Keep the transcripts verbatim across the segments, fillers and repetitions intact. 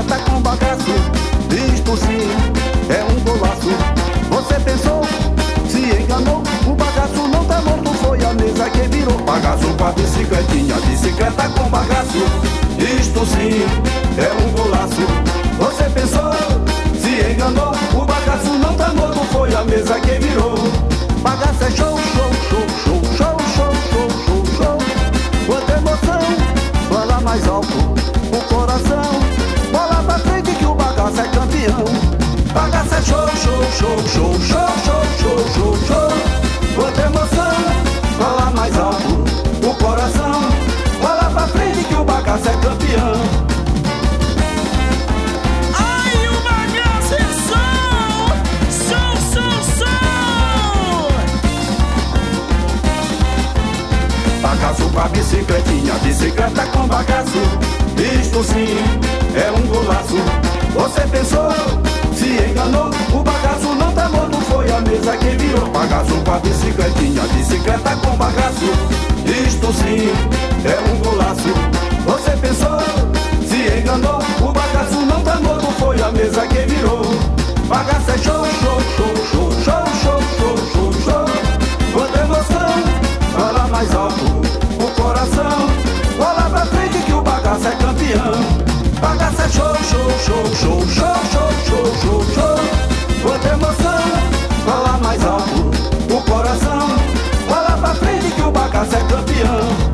bicicleta com bagaço. Isto sim é um golaço. Você pensou, se enganou, o bagaço não tá morto, foi a mesa que virou. Bagaço com a bicicletinha, bicicleta com bagaço. Isto sim é um golaço. Você pensou, se enganou, o bagaço não tá morto, foi a mesa que virou. Bagaço é show, show, show, show, show, show, show, show, show. Quanta emoção, fala mais alto o coração. Bola pra frente que o bagaço é campeão. Bagaço é show, show, show, show, show, show, show, show, show. Quanta emoção, fala mais alto o coração. Bola pra frente que o bagaço é campeão. Bagaço com a bicicletinha, bicicleta com bagaço. Isto sim é um golaço. Você pensou, se enganou, o bagaço não tá morto, foi a mesa que virou. Bagaço com a bicicletinha, bicicleta com bagaço. Isto sim é um golaço. Você pensou, se enganou, o bagaço não tá morto, foi a mesa que virou. Bagaço é show, show, show, show, show, show, show, show, show. Quanta emoção, fala mais alto o coração. Bola pra frente que o bagaço é campeão. Bagaço é show, show, show, show, show, show, show, show, show. Quanta emoção, fala mais alto o coração. Bola pra frente que o bagaço é campeão.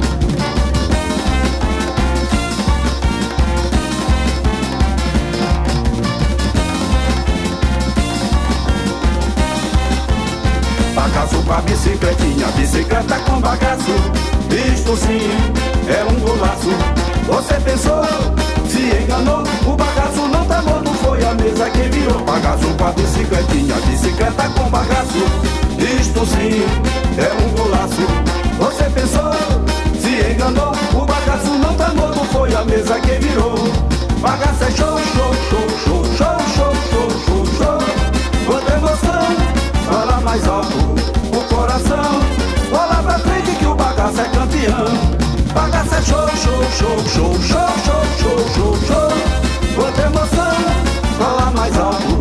Bagaço com a bicicletinha, bicicleta com bagaço. Isto sim é um golaço. Você pensou, se enganou, o bagaço não tá morto, foi a mesa que virou. Bagaço com a bicicletinha, bicicleta com bagaço. Isto sim é um golaço. Você pensou, se enganou, o bagaço não tá morto, foi a mesa que virou. Bagaço é show, show, show, show, show, show, show, show, show. Quanta emoção, fala mais alto o coração. Bola pra frente que o bagaço é campeão. Bagaço é show, show, show, show, show, show, show, show, show. Quanta emoção, fala mais alto